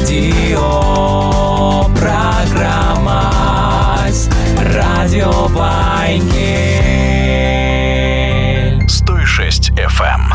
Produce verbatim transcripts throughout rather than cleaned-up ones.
радио программа Радио Вайнгель сто шесть эф эм.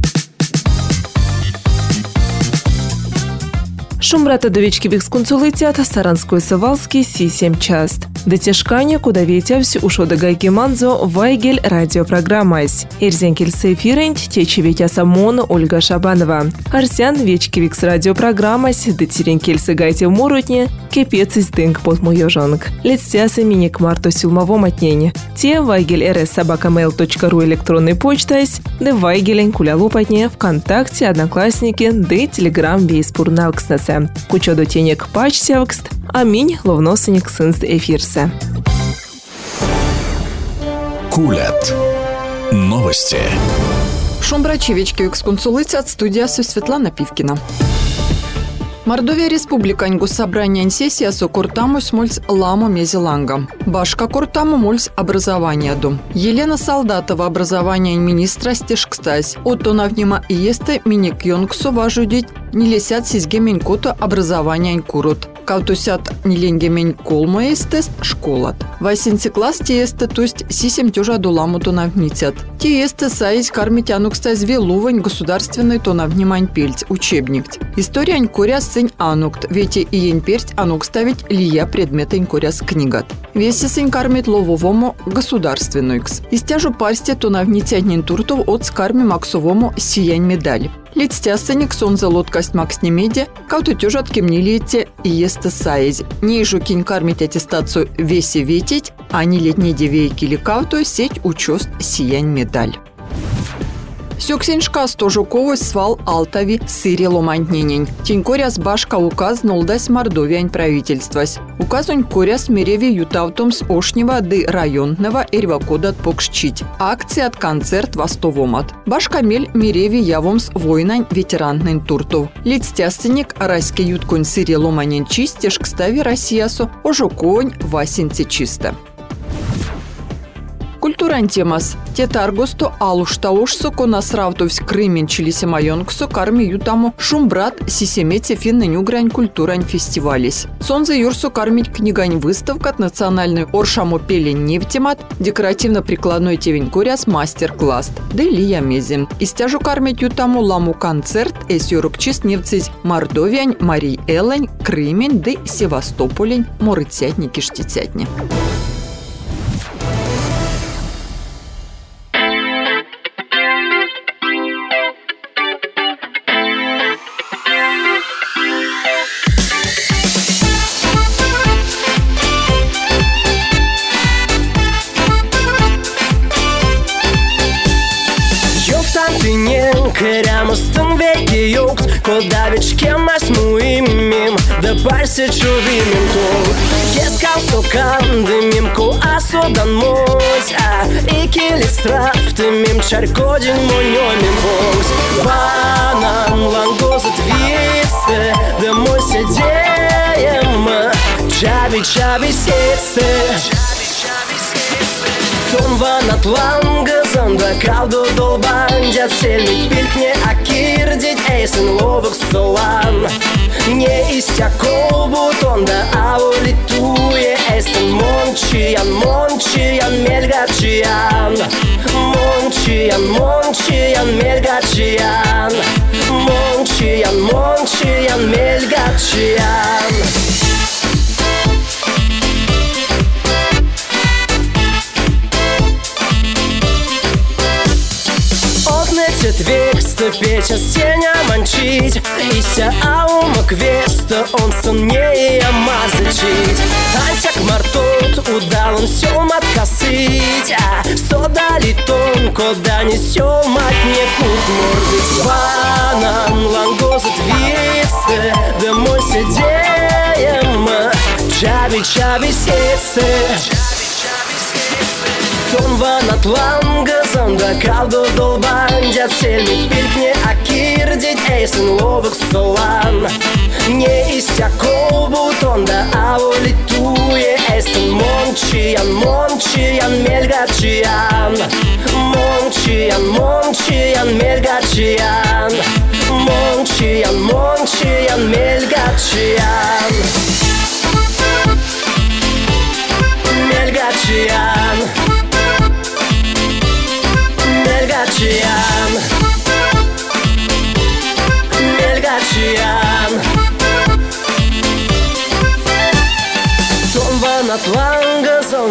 Шумбрата довічки віксконсулицят Саранской Савалский Си семь част. Детешкане, куда ветявсь ушо до гайки манзо Вайгель радиопрограммась. Ирзенкельсы эфирент течи ветя самон Ольга Шабанова. Арсян вечки викс радиопрограммась детеренкельсы гайте в мурутне кепец из дынк под мойожонг. Летстясы миник марту силмовом отнене. Те Вайгель рс собака мейл точка ру электронной почтайс, де Вайгелень кулялупатне ВКонтакте, Одноклассники, де Телеграм вейспурнавкснесе. Кучо до тенек пачсявкст, аминь ловносеник сынст эфирсе. Кулят. Новости. Шумбрачевички эксконсулыци от студия Светлана Пивкина. Мордовия республикань госсобрания сессия со куртамус мульс ламу мезиланга. Башка куртаму мульс образования дом. Елена Солдатова образование министра стешкстась. Оттона внима и есте миник йонгсу важудить не лесят сизгемень кото образования курут. Каутусят не ленгемень колма естест школат. Васинцы класс те есте тусть сисем тюжа дуламу тонавнитят. Те есте саить кармить анукстась велувань государственный тонавнимань пельц учебник. История анькуря сын анукт, вети и енперсть анукставить лия предмета анькуря с книгат. Веси сын кармит лововому государственную кс. Истяжу парсте тонавнитят нинтуртов от скарми максовому сиянь медаль. Летстя сценик сонза лодкасть макс немеде, кауту тюжат кемнилиете и есте саиз. Нейжу кинь кармить аттестацию веси ветить, а не летней девейки ли кауту сеть учест сиянь медаль. Сёксеншка стожуковой свал Алтави сыре ломантненень. Тинькоряс башка указ нолдась Мордовиань правительствась. Указунь коряс мереви ютавтомс ошнева ды районного эрвакодат покшчить. Акция от концерт вастовомат. Башка мель мереви явомс войнань ветераннын туртов. Лицтясценик райский ютконь сыре ломанень чистеш к стави Россиясу ожуконь васинцы чисто. Культуран темас. Тетаргосту алуштаушсу конасравтовсь крымен чилисе майонксу карми ютаму шумбрат сисемете финнынюгрань культурань фестивалис. Сонзе юрсу кармить книгань выставкат национальный оршаму пелень нефтемат декоративно-прикладной тевенькуряс мастер-класс. Делия мезем. Истяжу кармить ютаму ламу концерт эс юрукчист невцись Мордовиань, Марий Элень, Крымень, де Севастополень, Морыцятники штицятни. Keremustun bekliyoruz Kodavичкем нас муимим Да парсе чувимим туз Кескал сокан дымим ку асодан мось А икили страфтымим чаркодин моньомим бокс Ванан лангозат вице Да мой седеем Чави чави сеце Том ван атлангазан Да калду долбандят Сельник пилкне акирдить Эйсен ловок солан Не истякол бутон Да аулитуе Эйсен мончиян Мончиян мельгачиян Мончиян Мончиян мельгачиян Мончиян Мончиян мельгачиян Векста печа стеня манчить Ися аума квеста Он соннее мазачить Ансяк мартот удалон сёмат косыть А содали тонко да не сёмат не кут мордыть Ванан лангозат вице Да мой седеем Чави чави сеце Том ван атлангазан Да калду долбандят Сельник пилкне акирдить Эйсен ловок солан Не истякол бутон Да аулитуе Эйсен мончиян Мончиян мельгачиян Мончиян Мончиян мельгачиян Мончиян Мончиян мельгачиян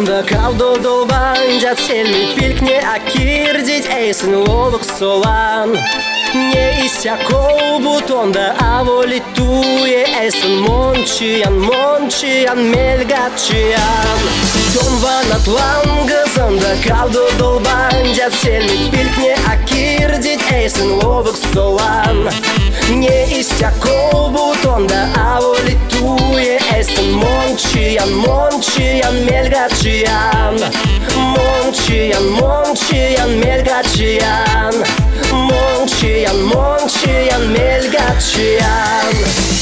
sonda kaldo dolbanca selmi pilkne akirdik eysin lovuk solan. Не истяков бутонда, а волитуе эйсен мончиян, мончиян, мельгачиян. Донва над лангазанда калду долбанджат сельми пилкне акирдит эйсен ловок солан. Не истяков бутонда, а волитуе эйсен мончиян, мончиян, мельгачиян. Мончиян, мончиян, мельгачиян. Мончиян, мончиян, мельгачиян.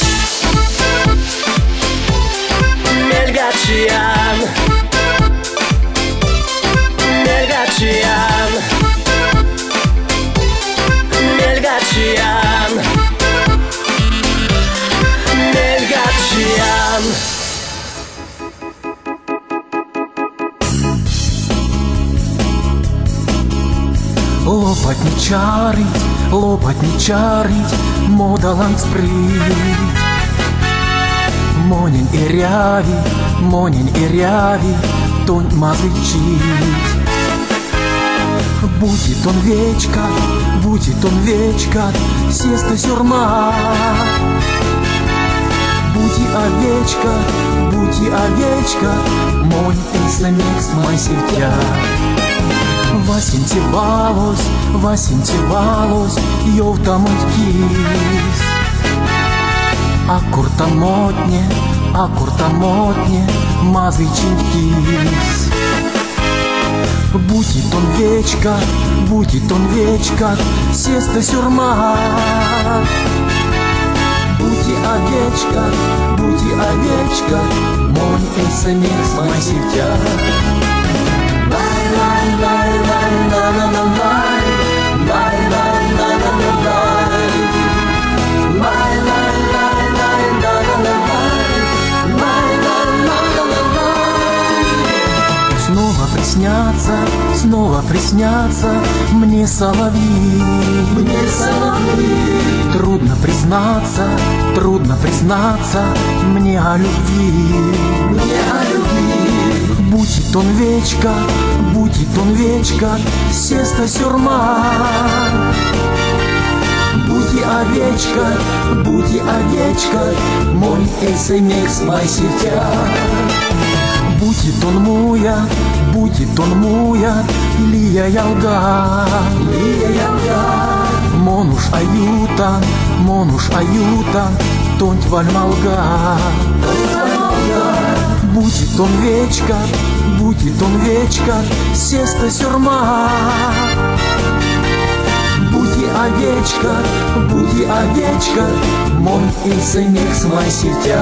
Мельгачиян. Мельгачиян. Мельгачиян. Мельгачиян. Лопать не чарить, лопать не чарить, модалан спрыть. Монень и ряви, монень и ряви, тонь мазычить. Будет он вечка, будет он вечка, сеста сюрма. Буди овечка, буди овечка, монь и самец мой сетя. Васинтивалось, васинтивалось, йовтамуть кис. А куртамотне, а куртамотне, мазычин кис. Будет он вечка, будет он вечка, сеста сюрма. Буди овечка, буди овечка, монь и самец мой сетя. Снова приснятся, снова приснятся мне соловьи, мне соловьи. Трудно признаться, трудно признаться мне о любви, мне о любви. Будет он вечка, будет он вечка, сеста сюрма. Буди овечка, буди овечка, мой эсэмекс мой сетя. Будет он муя, будет он муя, лия ялга, лия ялга. Монуш аюта, монуш аюта, тонть вальмалга, тонть вальмалга. Будет он вечка, будет он вечка, сеста сюрма. Буди овечка, буди овечка, мой эсэмекс мой сетя.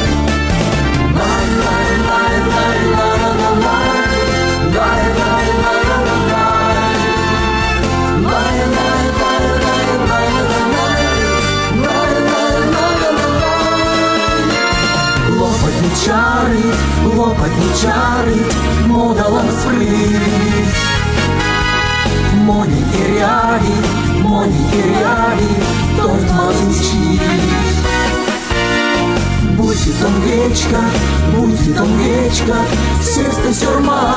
Лопать не чарить, лопать не чарить, модалан спрыть. Монень и ряви, монень и ряви, тонь мазычить. Будет он вечка, будет он вечка, сеста сюрма.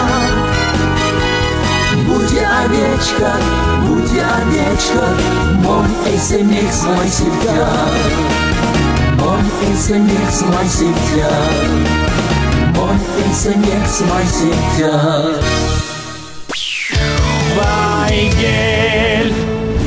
Буди овечка, буди овечка, мой эсэмекс мой сетя. Мой эсэмекс мой сетя. Мой эсэмекс мой сетя. Вайгель.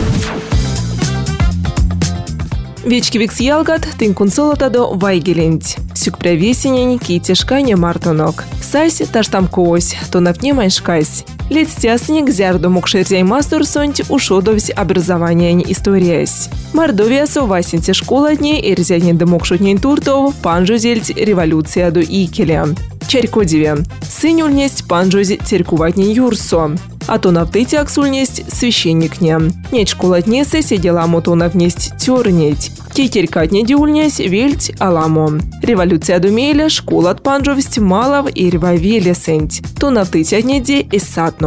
Вечки викс ялгат, тын кунсолотадо вайгелинть. Сюк провесенень, китешкане мартонок. Сайс таштамкоось, то напне майшкайсь. Лет стясник зярду мукшерзяй мастурсонть ушодовсь образование историясь. Мордовиясу васинте школа дней эрзянин демокшутнень туртов панжузельть революция до икеля. Чарькодиве. Сынюльнесть панжузи церкуватнень юрсо. А то навтыте аксульнесть священникне. Нечь школатнесе сидела мотонавнесть тёрнеть. Тетерькатне дюльнесь вельть аламо. Революция думеля школа от панжовсть малов и ревавеле сенть. То навтыте отнеди и сатно.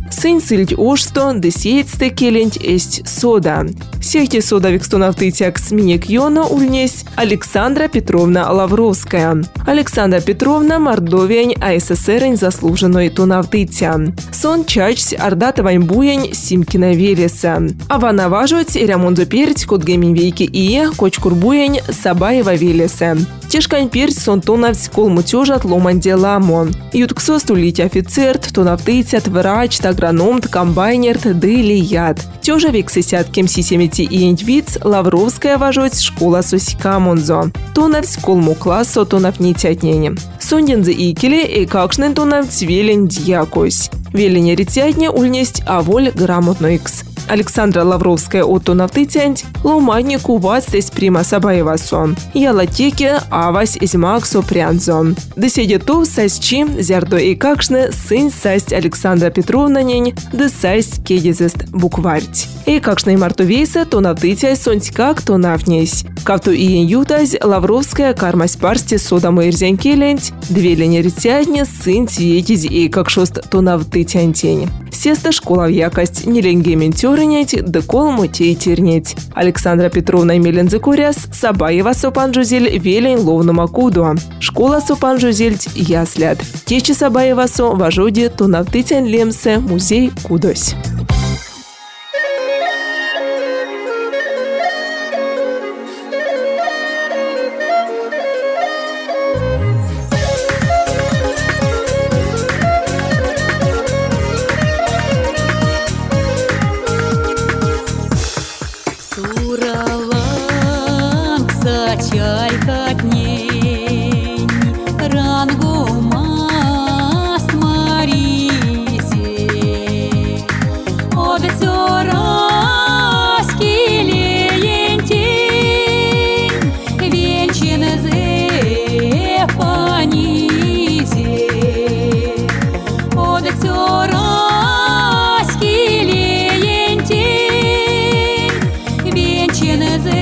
Сын сыльть ошсто, десеецте келенть эсть сода. Сехте сода викстонавтытяк сменек Йона ульнесь Александра Петровна Лавровская. Александра Петровна Мордовиань АССРень заслуженной тунавтытя. Сон чачсь ардатовань буянь Симкина Велеса. А вана важуть рямонзо перть кот геминвейки и кочкур буянь Сабаева Велеса. Тешкань перть сон тонавть колму тёжат ломанде ламо. Ютксо стулить офицерт, тунавтытят, врач, агрономт, комбайнерт, дылият. Тёжа вексесят кем сисемити и энтвиц Лавровская важуть школа сосикамонзо. Тонавть колму классо тонав нитятнени. Сондензе икеле и какшнен тонавть велень дьякось. Велень ритятне ульнесть аволь грамотно икс. Александра Лавровская от тонавтытянь ломаннику вацтесь прима Сабаевасо. Ялатеке авась измаксо прянзо. Деседе то сасчи зярдо и какшне сын састь Александра Петровна нень де састь кедезест букварть. И какшне мартовейса тонавтытяй сонть как тонавнесь. Кавту и ютазь Лавровская кармась парсти содаму ирзяньке ленть, две лени ритятне сын тьетизь и какшост тонавтытянтень. Сеста школа в якость не ленгементёрынять, да колму тейтернить. Александра Петровна Мелензе Куряс, Сабаева Сопанжузель, велень ловну макуду. Школа Сопанжузельть яслят. Течи Сабаева Со важоди тонавтытян лемсе музей кудось. Чайка днень, рангу маст Маризе, обцора скелеентень, венчен зе панизе, обцора скелеентень, венчен зе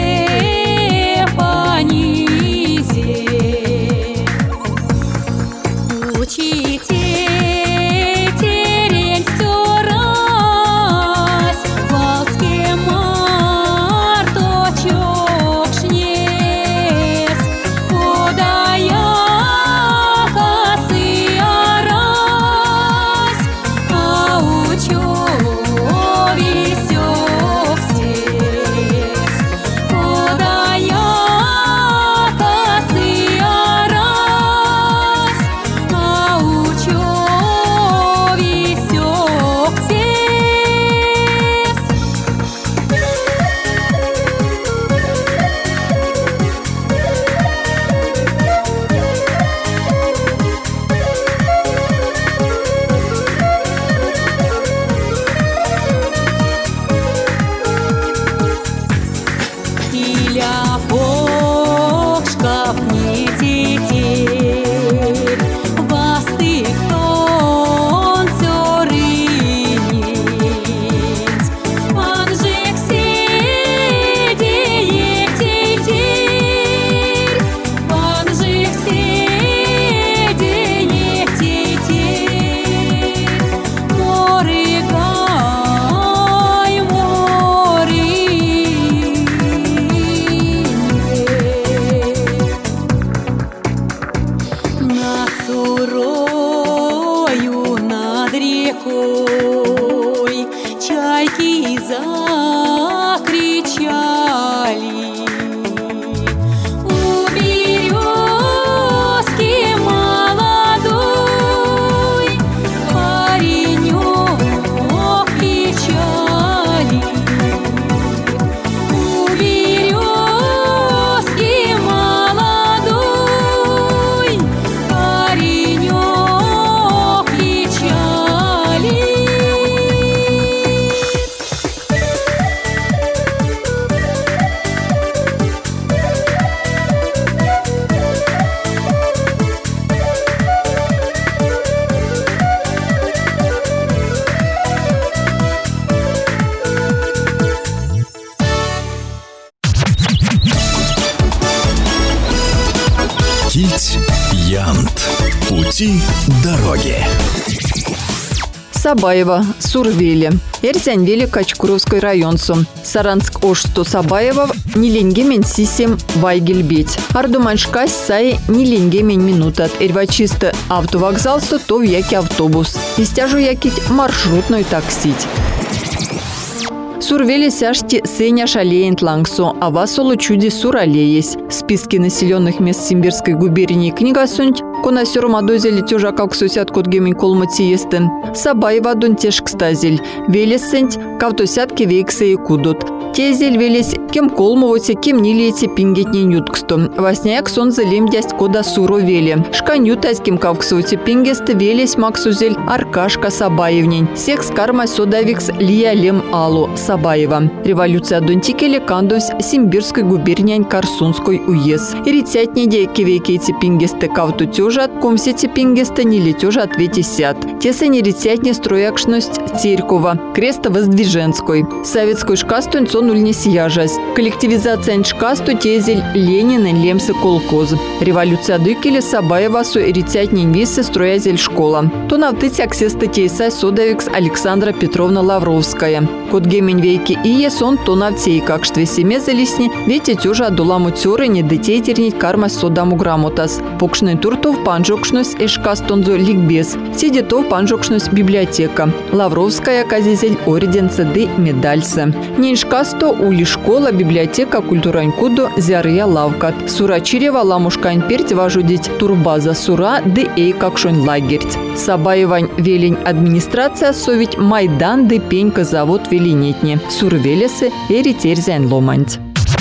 Кить Янт. Пути дороги. Сабаева, Сурвели. Эрзянвели Качкуровской районсу. Саранск Ошсто Сабаева, Ниленгемен Сисем Вайгельбеть. Ардуманшкась Сай Ниленгемен минутат. Эрвачисты автовокзалсу то в яки автобус. Истяжу якить маршрутной таксить. Сурвели сяшти Сеня шалеент лангсо, а васолу чуди суралеес. Списки населенных мест Симбирской губернии книга сунь, кона сюрмадозели тюжа как сусят кот гемень колматиестен. Сабаева дун теж кстазель. Велесент, кавтосятки вейксеи кудут. Тезель велес кем колмовоте, кем нилиете пингетни нютксто. Васняяк сон залем дясть кода суро вели. Шканютась кем кавксоте пингесты велес максузель Аркашка Сабаевнень. Секс карма содавикс лия лем алу Сабаева. Революция донтикели кандус Симбирской губернии Карсунской уез. Ирицятни дейки вейкети пингесты кавту тюжат, комсети пингесты нили тюжат ветисят. Теса нерицятни строякшность Терькова, креста Воздвиженской. Советской шкастунь сон ульнес яжась. Коллективизация шкасту тезель Ленина лемсы колхоз. Революция дыкели Сабаева су ирицятни инвисы строязель школа. То навтыть аксесты тейса содавикс Александра Петровна Лавровская. Код гемень вейки ие сон то навтей, как штве семе залисни, вети тюжа адуламу тюры не детейтернить карма содаму грамотас. Покшный туртов панжокшнус эшкастонзо ликбез. Сидетов панжокшнус библиотека. Лавровская казизель орден цеды медальсы. Ниншкасто ули школа библиотека культуранькуду зярыя лавкат. Сурачирева ламушкань перть важудить турбаза сура де эй какшонь лагерть. Сабаевань велень администрация совить майдан де пенька завод велинетни. Сурвелесы эри терзян ломанть.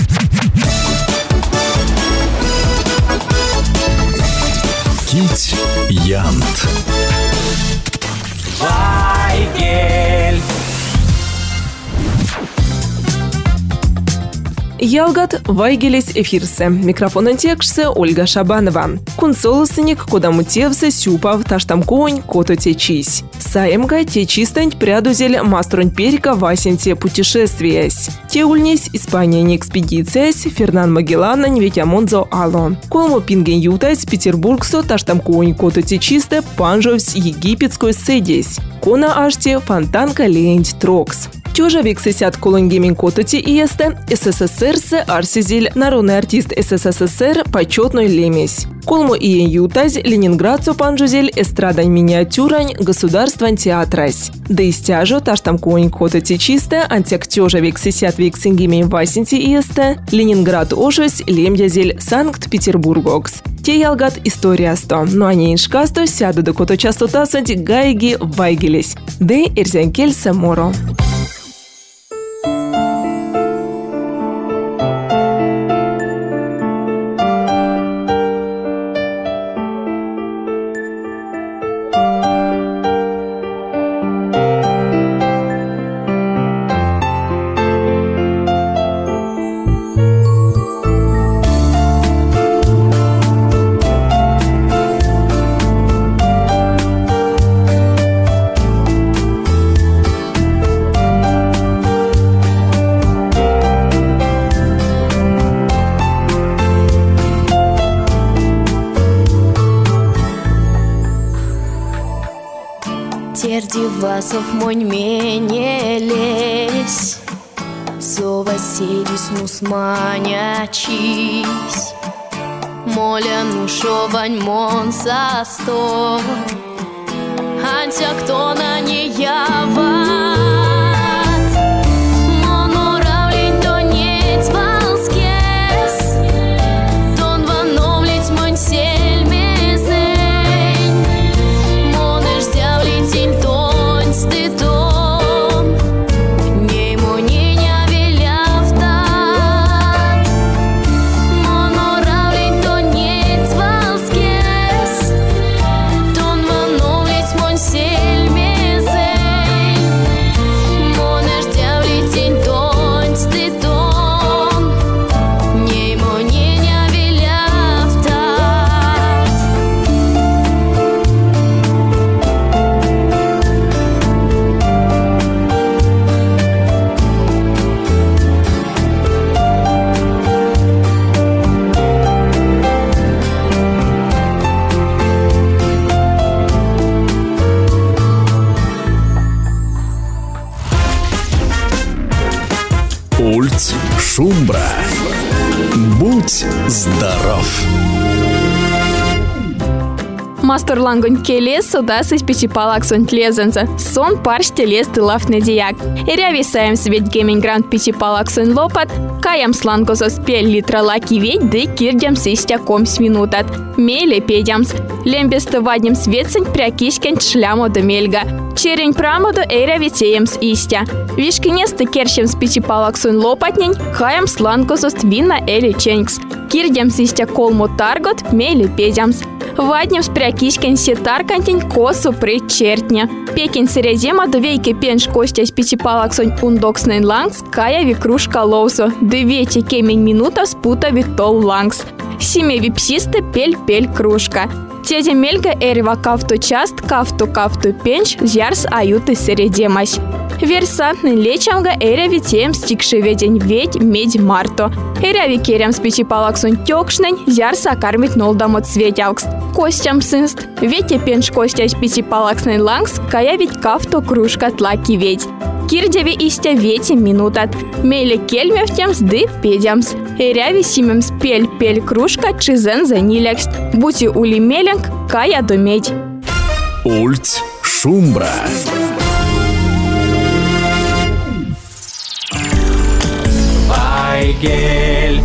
Кить Янт. Вайгель. Ялгат Вайгелес эфирсе. Микрофон текшсе Ольга Шабанова. Кунсолосыник кодамутевсе сюпав таштамконь кото течись. Саемга течистань прядузель мастронь перика васенте путешествиясь. Те ульнесь Испания не экспедициясь Фернан Магелланань ветямонзо ало. Колму пинген ютась Петербургсо таштамконь кото течисте панжовсь египетской седесь. Кона аште фонтанка лень трокс. Тюжа виксесят колонгемин кототи иесте СССР-се арсизель народный артист СССР почетной лемесь. Колму иен ютаз Ленинградцо панжузель эстрадань миниатюрань государстван театрась. Да истяжо таштам конь кототи чисте антек тюжа виксесят виксенгемин васенти иесте Ленинград ошось лемьязель Санкт-Петербургокс. Те ялгат история сто, но они иншкасто сяду до кото частота сади гайги вайгелись. Де эрзянкель саморо. Тердивасов монь менелесь, Сова седис нусманячись, Моля нушовань мон састо, Антя кто на не яват, Моноравлень то нет валскес, Тон вановлить монь сельмезень, Монеш зявлить тонь стытон, Неймо не нявелявтат, Моноравлень то нет валскес, Тон вановлить монь сельмезень, Ульц Шумбра. Будь здоров! Мастер лангон келес судас из пятипалак сон тлезенца. Сон парш телес тылав недияк. Иря висаем свет гемень гранд пятипалак сон лопат. Каям сланго со спель литра лаки ведь, да кирдям систяком с минутат. Меле педямс. Лембесто ваднем светсень прякишкен шлямо до мельга. Черень прамоду эйра витеемс истя. Вишкинесты керчем с пятипалак сон лопатнень. Каям сланго со ствина эли ченькс. Кирдям систя колмо таргот, меле педямс. Ваднем спрякишкен сетаркантень косу причертня. Пекин середема довейки пенш костя с пятипалак сон ундокснен лангс, кая викрушка лоусо. Девети кемень минута спута витол лангс. Симе випсисты пель-пель кружка. Тедя мельга эрива кафту част, кафту кафту пенш, зярс аюты середемась. Версантный лечамга эра витеем стикши ведень ведь медь марто. Эра викерям с пятипалак сон тёкшнень, зярса кармит нолдамот светялкст. Костям сынст. Ветя пенш костя с пятипалак сон лангс, кая ведь кафту кружка тлаки ведь. Кирдеви истя вети минутат. Мейле кельмев темс ды педямс. Эряви симемс пель-пель кружка чизен занилякст. Бути ули меленг, кая до медь. Ульц Шумбра. Вайгель.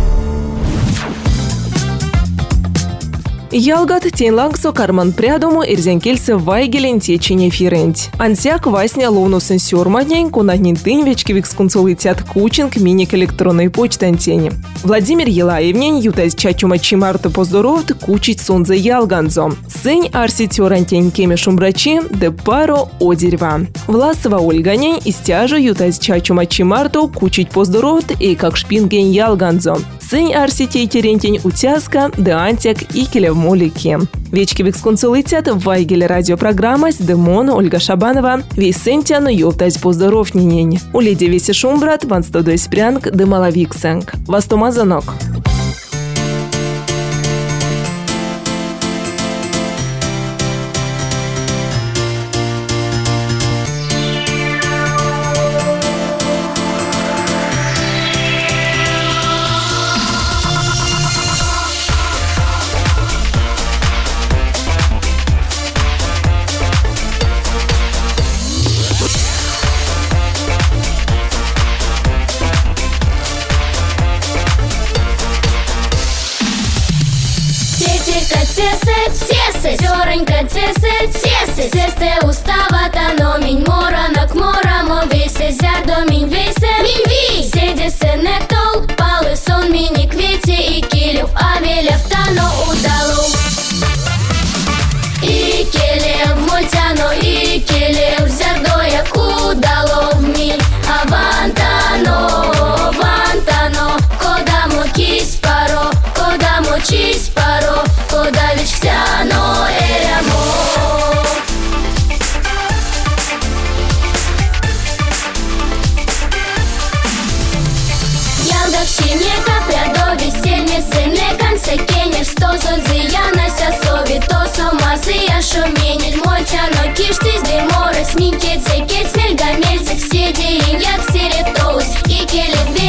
Ялгат тенлангсо карман прядому ирзенкельсе вайгелен течене фирент. Ансяк васня лоунусын сёрмаднень кунаднин тынь вечкевикс кунцулытят кучинг миник электронной почтантени. Владимир Елаевнень ютась чачума чимарты поздоровт кучить сонзе ялганзо. Сынь арси тёрантень кеме шумбрачи де паро одерьва. Власова Ольганень истяжу ютась чачума чимарту кучить поздоровт и как шпинген ялганзо. Сынь арси тейтерентень утяска де антяк и келев молики. Вечкевикс консулитят вайгель радиопрограмма с Демон Ольга Шабанова. Весь сентян ёвтась поздоровненень. У леди веси шумбрат ван стодой спрянг де малавиксенг. Вастомазанок. Зёренька тесет, тесет, сесте уставата, но минь моранок морамо весе зярдо минь весе, минь ви, седе сенек тол, палы сон мини квети и килев, а велев тано удалу. И келев мультяно, и келев зярдо як удало в минь, а вантано, вантано, кодамо кись паро, кодамо чись паро, кода вичктяно эрямо. Ялдакчине капрядо веселье сыне конце кенеш, сто зодзияна сясови, то сомазы я шоменель, мольтяно киштись деморес, минкет секет смельга мельцек, седи им як серетоус, и келев